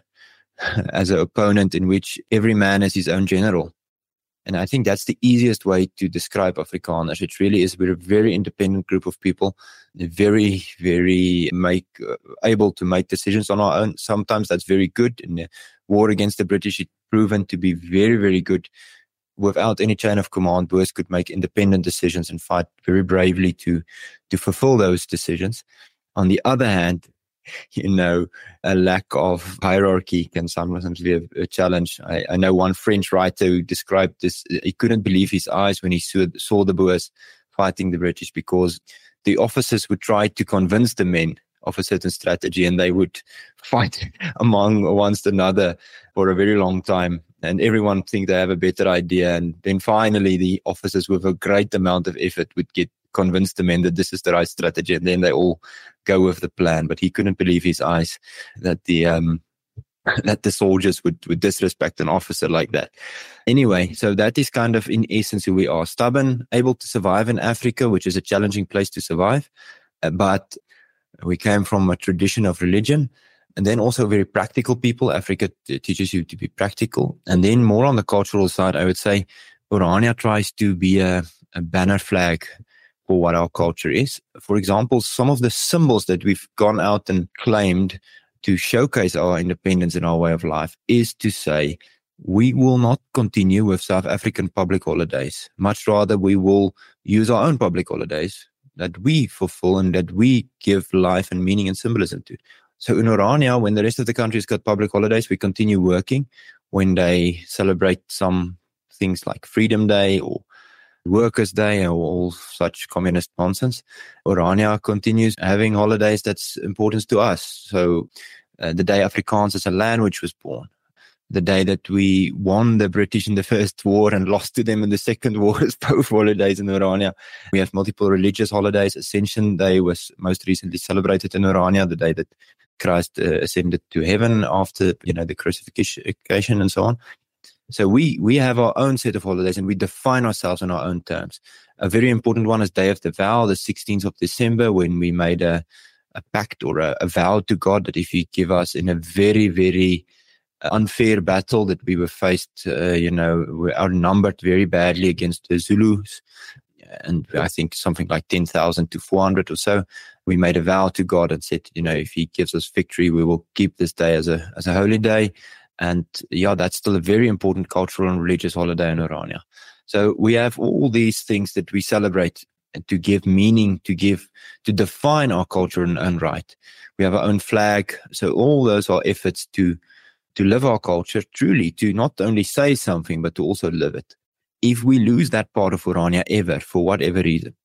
as an opponent in which every man is his own general. And I think that's the easiest way to describe Afrikaners. It really is. We're a very independent group of people, very, very make uh, able to make decisions on our own. Sometimes that's very good. In the war against the British, it's proven to be very, very good. Without any chain of command, Boers could make independent decisions and fight very bravely to to fulfill those decisions. On the other hand, you know, a lack of hierarchy can sometimes be a, a challenge. I, I know one French writer who described this. He couldn't believe his eyes when he saw, saw the Boers fighting the British, because the officers would try to convince the men of a certain strategy, and they would fight among one another for a very long time. And everyone think they have a better idea. And then finally, the officers, with a great amount of effort, would get convinced the men that this is the right strategy. And then they all go with the plan. But he couldn't believe his eyes that the um, that the soldiers would, would disrespect an officer like that. Anyway, so that is kind of in essence who we are. Stubborn, able to survive in Africa, which is a challenging place to survive. Uh, but we came from a tradition of religion. And then also very practical people. Africa t- teaches you to be practical. And then more on the cultural side, I would say Orania tries to be a, a banner flag for what our culture is. For example, some of the symbols that we've gone out and claimed to showcase our independence and our way of life is to say, we will not continue with South African public holidays. Much rather, we will use our own public holidays that we fulfill and that we give life and meaning and symbolism to. So in Orania, when the rest of the country's got public holidays, we continue working. When they celebrate some things like Freedom Day or Workers' Day or all such communist nonsense, Orania continues having holidays that's important to us. So uh, the day Afrikaans as a language was born, the day that we won the British in the First War and lost to them in the Second War is both holidays in Orania. We have multiple religious holidays. Ascension Day was most recently celebrated in Orania, the day that Christ uh, ascended to heaven after, you know, the crucifixion and so on. So we we have our own set of holidays and we define ourselves on our own terms. A very important one is Day of the Vow, the sixteenth of December, when we made a, a pact or a, a vow to God that if He give us in a very, very unfair battle that we were faced, uh, you know, we're outnumbered very badly against the Zulus. And I think something like ten thousand to four hundred or so. We made a vow to God and said, you know, if He gives us victory, we will keep this day as a as a holy day. And yeah, that's still a very important cultural and religious holiday in Orania. So we have all these things that we celebrate to give meaning, to give, to define our culture and, and right. We have our own flag. So all those are efforts to to live our culture truly, to not only say something, but to also live it. If we lose that part of Orania ever, for whatever reason,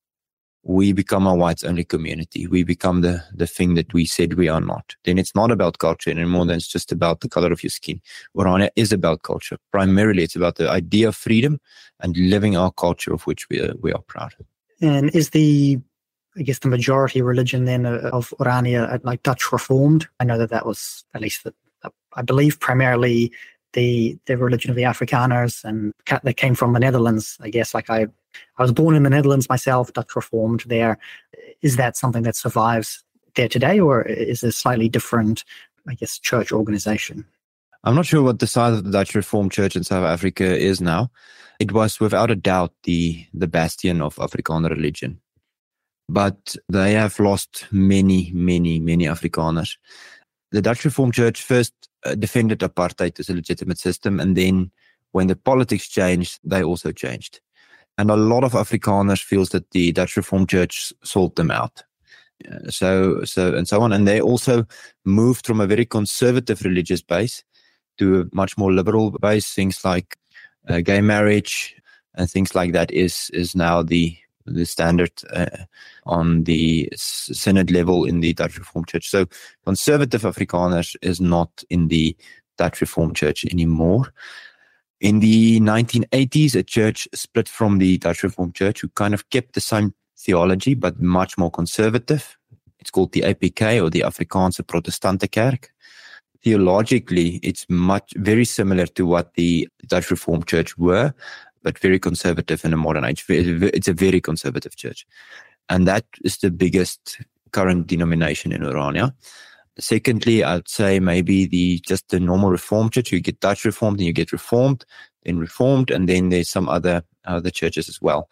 we become a whites-only community. We become the, the thing that we said we are not. Then it's not about culture anymore. Then it's just about the color of your skin. Orania is about culture. Primarily, it's about the idea of freedom and living our culture of which we are, we are proud. And is the, I guess, the majority religion then of Orania like Dutch Reformed? I know that that was, at least, the, I believe, primarily the the religion of the Afrikaners, and that came from the Netherlands, I guess. Like I, I was born in the Netherlands myself, Dutch Reformed there. Is that something that survives there today, or is it a slightly different, I guess, church organization? I'm not sure what the size of the Dutch Reformed Church in South Africa is now. It was without a doubt the, the bastion of Afrikaner religion. but they have lost many, many, many Afrikaners. The Dutch Reformed Church first uh, defended apartheid as a legitimate system, and then when the politics changed, they also changed. And a lot of Afrikaners feels that the Dutch Reformed Church sold them out. Uh, so, so, and so on. And they also moved from a very conservative religious base to a much more liberal base. Things like uh, gay marriage and things like that is, is now the, the standard uh, on the synod level in the Dutch Reformed Church. So conservative Afrikaners is not in the Dutch Reformed Church anymore. In the nineteen eighties, a church split from the Dutch Reformed Church who kind of kept the same theology, but much more conservative. It's called the A P K, or the Afrikaanse Protestante Kerk. Theologically, it's much very similar to what the Dutch Reformed Church were, but very conservative in a modern age. It's a very conservative church. And that is the biggest current denomination in Orania. Secondly, I'd say maybe the just the normal Reformed Church. You get Dutch Reformed, and you get Reformed, then Reformed, and then there's some other other churches as well.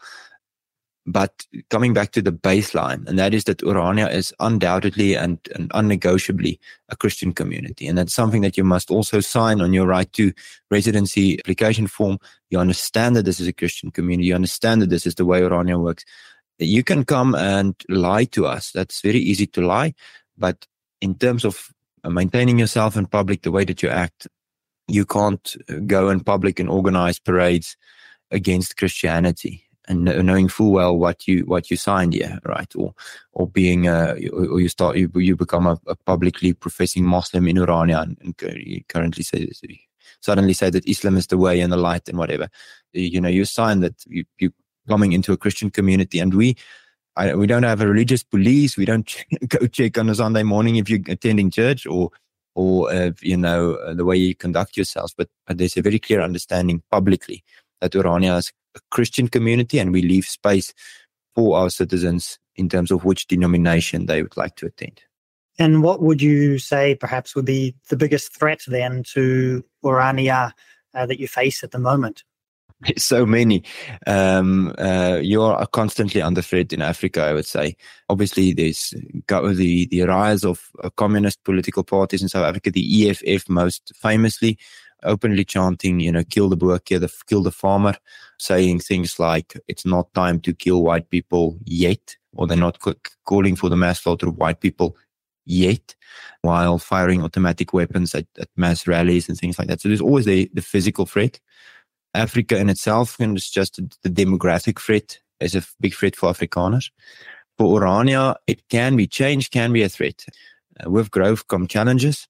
But coming back to the baseline, and that is that Orania is undoubtedly and, and unnegotiably a Christian community. And that's something that you must also sign on your right to residency application form. You understand that this is a Christian community. You understand that this is the way Orania works. You can come and lie to us. That's very easy to lie. But in terms of maintaining yourself in public, the way that you act, you can't go in public and organize parades against Christianity, and knowing full well what you what you signed here, right? Or or being uh, or you start you you become a, a publicly professing Muslim in Orania, and, and you currently say suddenly say that Islam is the way and the light and whatever. You know, you sign that you you coming into a Christian community, and we. I, we don't have a religious police. We don't ch- go check on a Sunday morning if you're attending church or, or uh, you know, uh, the way you conduct yourselves. But, but there's a very clear understanding publicly that Orania is a Christian community, and we leave space for our citizens in terms of which denomination they would like to attend. And what would you say perhaps would be the biggest threat then to Orania uh, that you face at the moment? There's so many. Um, uh, you're constantly under threat in Africa, I would say. Obviously, there's the, the rise of uh, communist political parties in South Africa, the E F F most famously, openly chanting, you know, kill the boer, kill the, kill the farmer, saying things like, it's not time to kill white people yet, or they're not c- calling for the mass slaughter of white people yet, while firing automatic weapons at, at mass rallies and things like that. So there's always the, the physical threat. Africa in itself, and it's just the demographic threat is a big threat for Afrikaners. For Orania, it can be change, can be a threat. Uh, with growth come challenges.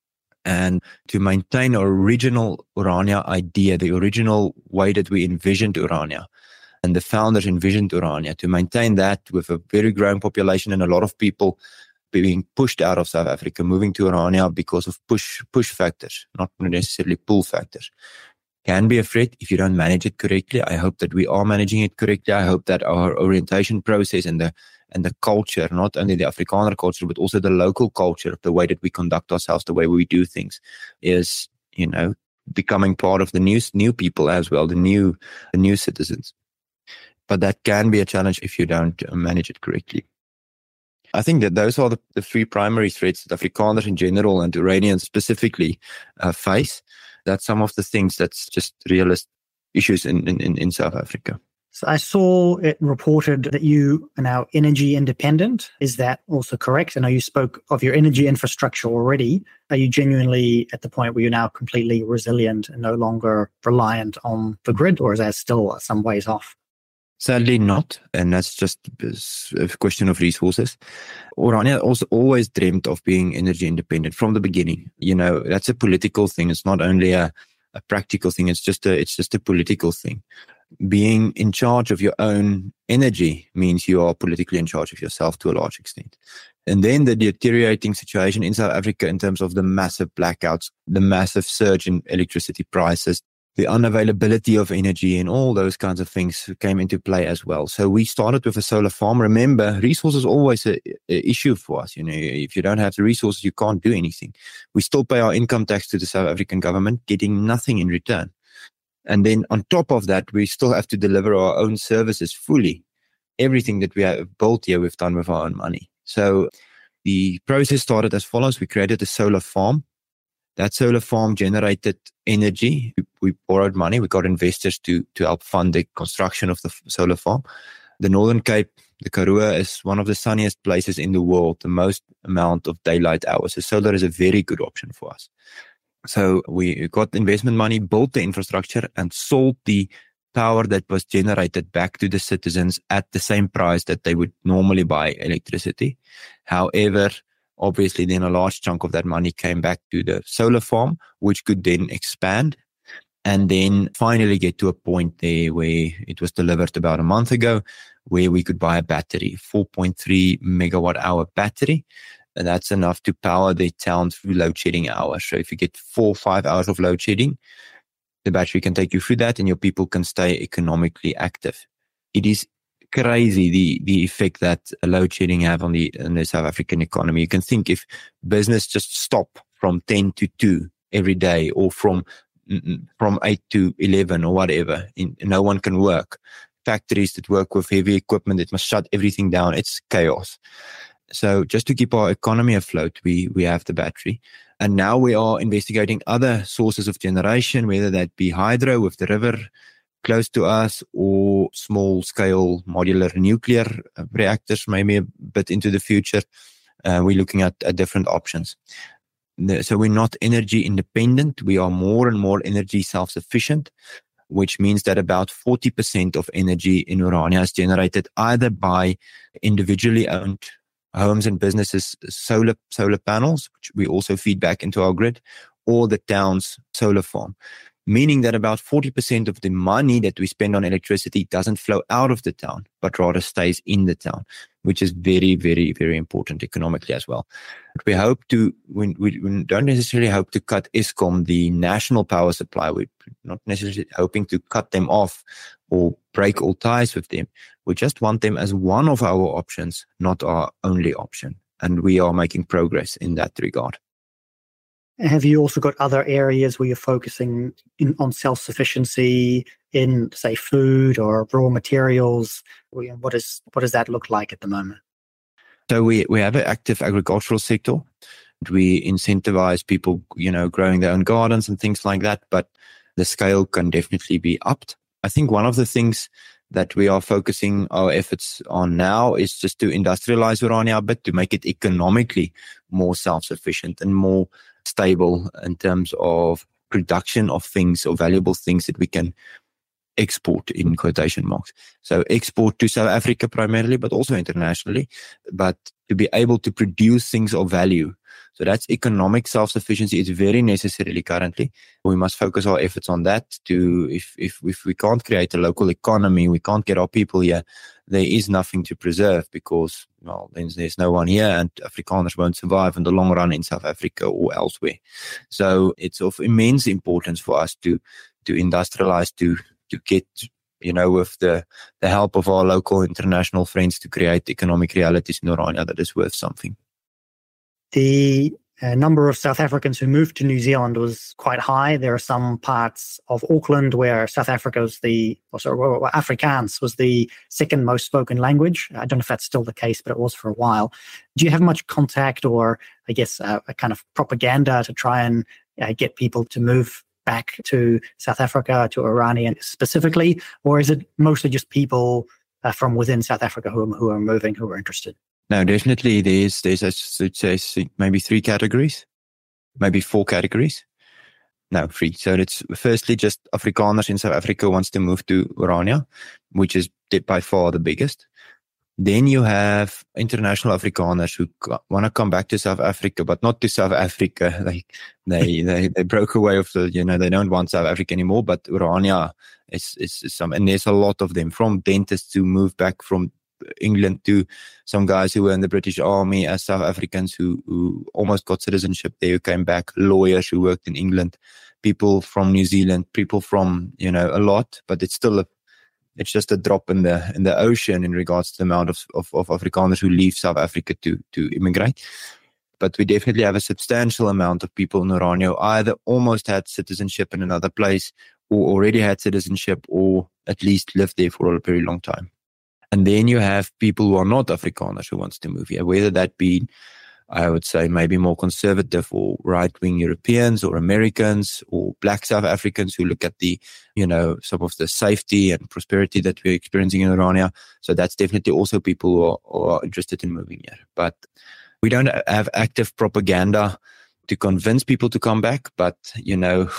And to maintain our original Orania idea, the original way that we envisioned Orania, and the founders envisioned Orania, to maintain that with a very growing population and a lot of people being pushed out of South Africa, moving to Orania because of push push factors, not necessarily pull factors. Can be a threat if you don't manage it correctly. I hope that we are managing it correctly. I hope that our orientation process and the and the culture, not only the Afrikaner culture, but also the local culture, the way that we conduct ourselves, the way we do things, is, you know, becoming part of the new new people as well, the new the new citizens. But that can be a challenge if you don't manage it correctly. I think that those are the, the three primary threats that Afrikaners in general and Oranians specifically uh, face. That's some of the things that's just realist issues in, in, in South Africa. So I saw it reported that you are now energy independent. Is that also correct? I know you spoke of your energy infrastructure already. Are you genuinely at the point where you're now completely resilient and no longer reliant on the grid, or is that still some ways off? Sadly not, and that's just a question of resources. Orania also always dreamt of being energy independent from the beginning. You know, that's a political thing. It's not only a, a practical thing. It's just a, it's just a political thing. Being in charge of your own energy means you are politically in charge of yourself to a large extent. And then the deteriorating situation in South Africa in terms of the massive blackouts, the massive surge in electricity prices, the unavailability of energy and all those kinds of things came into play as well. So we started with a solar farm. Remember, resources are always an issue for us. You know, if you don't have the resources, you can't do anything. We still pay our income tax to the South African government, getting nothing in return. And then on top of that, we still have to deliver our own services fully everything that we have built here, we've done with our own money. So the process started as follows. We created a solar farm. That solar farm generated energy. We, we borrowed money. We got investors to, to help fund the construction of the solar farm. The Northern Cape, the Karoo, is one of the sunniest places in the world, the most amount of daylight hours. So solar is a very good option for us. So we got investment money, built the infrastructure, and sold the power that was generated back to the citizens at the same price that they would normally buy electricity. However, obviously then a large chunk of that money came back to the solar farm, which could then expand and then finally get to a point there where it was delivered about a month ago, where we could buy a battery, four point three megawatt hour battery. And that's enough to power the town through load shedding hours. So if you get four or five hours of load shedding, the battery can take you through that and your people can stay economically active. It is crazy the the effect that load shedding have on the, on the South African economy. You can think if business just stop from ten to two every day, or from from eight to eleven or whatever, in, no one can work. Factories that work with heavy equipment, it must shut everything down. It's chaos. So just to keep our economy afloat, we we have the battery. And now we are investigating other sources of generation, whether that be hydro with the river close to us, or small-scale modular nuclear reactors, maybe a bit into the future. Uh, we're looking at, at different options. The, so we're not energy independent. We are more and more energy self-sufficient, which means that about forty percent of energy in Orania is generated either by individually owned homes and businesses, solar solar panels, which we also feed back into our grid, or the town's solar farm. Meaning that about forty percent of the money that we spend on electricity doesn't flow out of the town, but rather stays in the town, which is very, very, very important economically as well. We hope to, we, we, we don't necessarily hope to cut Eskom, the national power supply. We're not necessarily hoping to cut them off or break all ties with them. We just want them as one of our options, not our only option. And we are making progress in that regard. Have you also got other areas where you're focusing in, on self-sufficiency in, say, food or raw materials? What is what does that look like at the moment? So we, we have an active agricultural sector. We incentivize people, you know, growing their own gardens and things like that, but the scale can definitely be upped. I think one of the things that we are focusing our efforts on now is just to industrialize Orania a bit, to make it economically more self-sufficient and more stable in terms of production of things or valuable things that we can export, in quotation marks. So export to South Africa primarily, but also internationally, but to be able to produce things of value. So that's economic self-sufficiency. It's very necessarily currently. We must focus our efforts on that. To if, if, if we can't create a local economy, we can't get our people here, there is nothing to preserve because, well, then there's no one here and Afrikaners won't survive in the long run in South Africa or elsewhere. So it's of immense importance for us to, to industrialize, to, to get, you know, with the, the help of our local international friends, to create economic realities in Orania that is worth something. The uh, number of South Africans who moved to New Zealand was quite high. There are some parts of Auckland where South Africa was the, or sorry, well, Afrikaans was the second most spoken language. I don't know if that's still the case, but it was for a while. Do you have much contact or, I guess, uh, a kind of propaganda to try and uh, get people to move back to South Africa, to Orania specifically, or is it mostly just people uh, from within South Africa who, who are moving, who are interested? No, definitely there's, there's I should say, maybe three categories, maybe four categories. No, three. So it's firstly just Afrikaners in South Africa wants to move to Orania, which is by far the biggest. Then you have international Afrikaners who want to come back to South Africa, but not to South Africa. They, they, they, they broke away of the, you know, they don't want South Africa anymore, but Orania is, is, is some, and there's a lot of them, from dentists who move back from England to some guys who were in the British Army as South Africans who, who almost got citizenship there, who came back, lawyers who worked in England, people from New Zealand, people from, you know, a lot, but it's still a, it's just a drop in the in the ocean in regards to the amount of, of, of Afrikaners who leave South Africa to, to immigrate. But we definitely have a substantial amount of people in Orania who either almost had citizenship in another place or already had citizenship or at least lived there for a very long time. And then you have people who are not Afrikaners who wants to move here, whether that be, I would say, maybe more conservative or right-wing Europeans or Americans or black South Africans who look at the, you know, some of the safety and prosperity that we're experiencing in Orania. So that's definitely also people who are, who are interested in moving here. But we don't have active propaganda to convince people to come back. But, you know,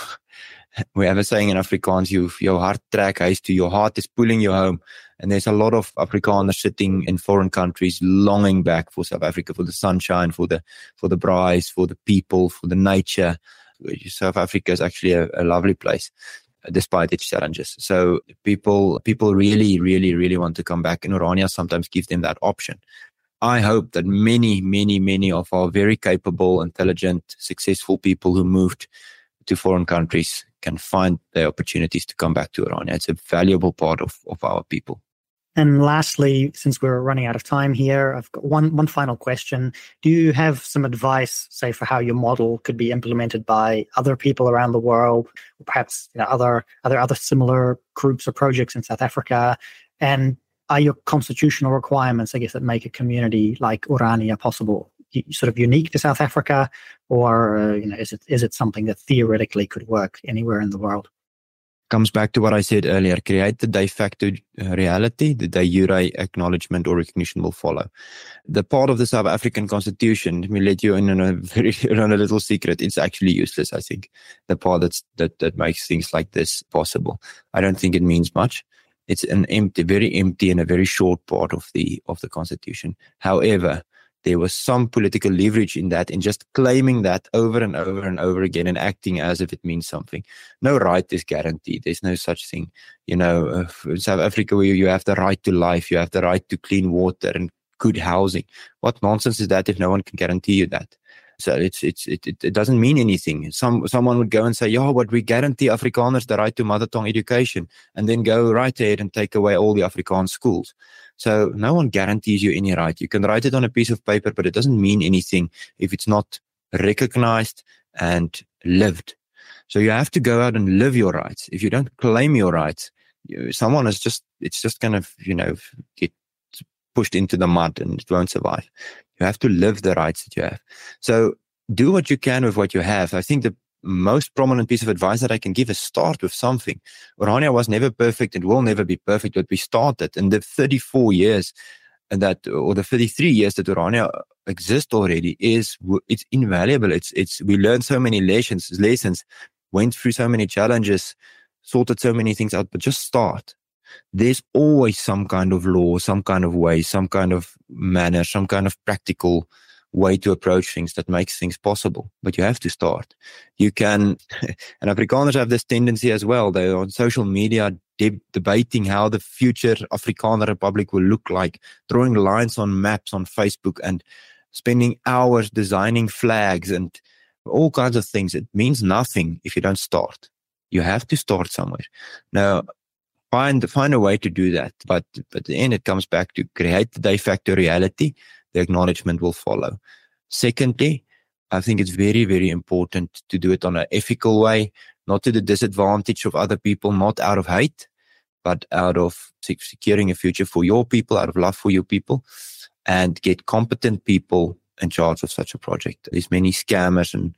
we have a saying in Afrikaans, you, your heart trek huis to, your heart is pulling you home. And there's a lot of Afrikaners sitting in foreign countries longing back for South Africa, for the sunshine, for the for the braais, for the people, for the nature. South Africa is actually a, a lovely place, despite its challenges. So people people really, really, really want to come back. And Orania sometimes gives them that option. I hope that many, many, many of our very capable, intelligent, successful people who moved to foreign countries can find the opportunities to come back to Orania. It's a valuable part of, of our people. And lastly, since we're running out of time here, I've got one, one final question. Do you have some advice, say, for how your model could be implemented by other people around the world, or perhaps you know, other, other, other similar groups or projects in South Africa? And are your constitutional requirements, I guess, that make a community like Orania possible, sort of unique to South Africa, or uh, you know, is it is it something that theoretically could work anywhere in the world? Comes back to what I said earlier, create the de facto reality, the de jure acknowledgement or recognition will follow. The part of the South African Constitution, let me let you in on a very on a little secret, it's actually useless, I think. The part that's, that, that makes things like this possible. I don't think it means much. It's an empty, very empty and a very short part of the of the Constitution. However, there was some political leverage in that, in just claiming that over and over and over again and acting as if it means something. No right is guaranteed. There's no such thing. You know, uh, in South Africa, where you have the right to life, you have the right to clean water and good housing. What nonsense is that if no one can guarantee you that? So it's it's it, it doesn't mean anything. Some someone would go and say, "Yeah, but we guarantee Afrikaners the right to mother tongue education," and then go right ahead and take away all the Afrikaans schools. So no one guarantees you any right. You can write it on a piece of paper, but it doesn't mean anything if it's not recognized and lived. So you have to go out and live your rights. If you don't claim your rights, you, someone is just it's just going to you know get pushed into the mud and it won't survive. You have to live the rights that you have. So do what you can with what you have. I think the most prominent piece of advice that I can give is start with something. Orania was never perfect and will never be perfect, but we started. And the thirty-four years that, or the thirty-three years that Orania exists already is, it's invaluable. It's, it's, we learned so many lessons, lessons, went through so many challenges, sorted so many things out, but just start. There's always some kind of law, some kind of way, some kind of manner, some kind of practical way to approach things that makes things possible. But you have to start. You can, and Afrikaners have this tendency as well. They're on social media de- debating how the future Afrikaner Republic will look like, drawing lines on maps on Facebook and spending hours designing flags and all kinds of things. It means nothing if you don't start. You have to start somewhere. Now, Find find a way to do that, but but at the end it comes back to create the de facto reality. The acknowledgement will follow. Secondly, I think it's very very important to do it on an ethical way, not to the disadvantage of other people, not out of hate, but out of securing a future for your people, out of love for your people, and get competent people in charge of such a project. There's many scammers and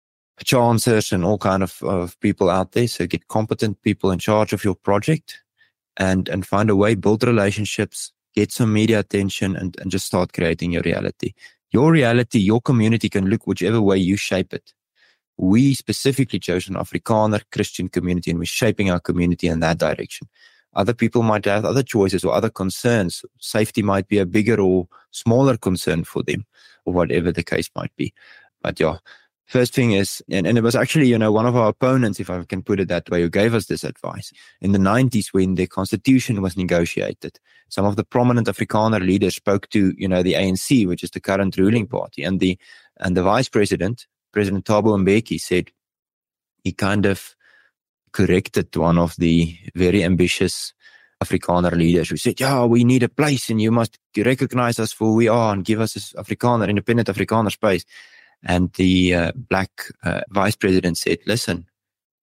chancers and all kind of, of people out there. So get competent people in charge of your project and, and find a way, build relationships, get some media attention and, and just start creating your reality. Your reality, your community can look whichever way you shape it. We specifically chose an Afrikaner Christian community and we're shaping our community in that direction. Other people might have other choices or other concerns. Safety might be a bigger or smaller concern for them or whatever the case might be. But yeah, first thing is, and, and it was actually, you know, one of our opponents, if I can put it that way, who gave us this advice. In the nineties, when the constitution was negotiated, some of the prominent Afrikaner leaders spoke to, you know, the A N C, which is the current ruling party, and the and the vice president, President Thabo Mbeki, said he kind of corrected one of the very ambitious Afrikaner leaders who said, yeah, we need a place and you must recognize us for who we are and give us this Afrikaner, independent Afrikaner space. And the uh, black uh, vice president said, listen,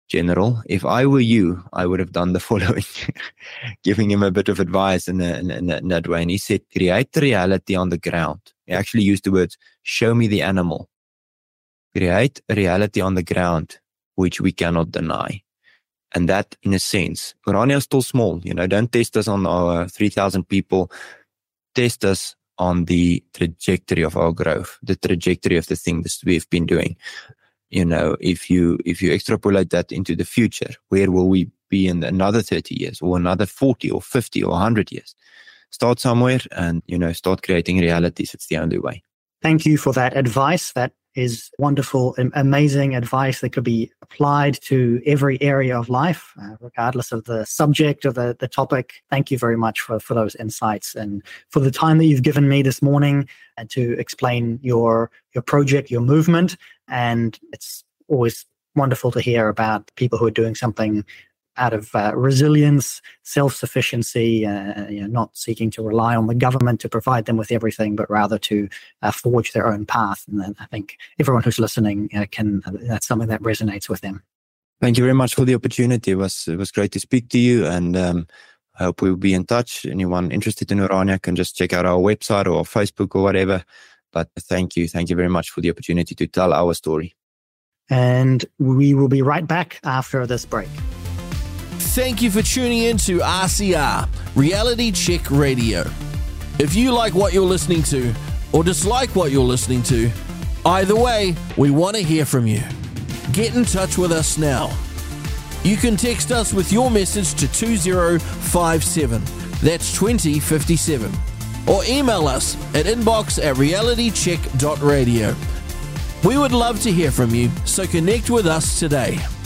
General, if I were you, I would have done the following, giving him a bit of advice in, a, in, a, in that way. And he said, create the reality on the ground. He actually used the words, show me the animal. Create a reality on the ground, which we cannot deny. And that, in a sense, Orania is still small. You know, don't test us on our three thousand people. Test us on the trajectory of our growth, the trajectory of the things we've been doing. You know, if you if you extrapolate that into the future, where will we be in another thirty years or another forty or fifty or one hundred years? Start somewhere and, you know, start creating realities. It's the only way. Thank you for that advice. That is wonderful, amazing advice that could be applied to every area of life, uh, regardless of the subject or the, the topic. Thank you very much for, for those insights and for the time that you've given me this morning and to explain your your project, your movement. And it's always wonderful to hear about people who are doing something out of uh, resilience, self-sufficiency, uh, you know, not seeking to rely on the government to provide them with everything, but rather to uh, forge their own path. And then I think everyone who's listening uh, can, uh, that's something that resonates with them. Thank you very much for the opportunity. It was, it was great to speak to you, and um, I hope we'll be in touch. Anyone interested in Orania can just check out our website or Facebook or whatever. But thank you. Thank you very much for the opportunity to tell our story. And we will be right back after this break. Thank you for tuning in to R C R, Reality Check Radio. If you like what you're listening to or dislike what you're listening to, either way, we want to hear from you. Get in touch with us now. You can text us with your message to two zero five seven, that's twenty fifty-seven, or email us at inbox at realitycheck dot radio. We would love to hear from you, so connect with us today.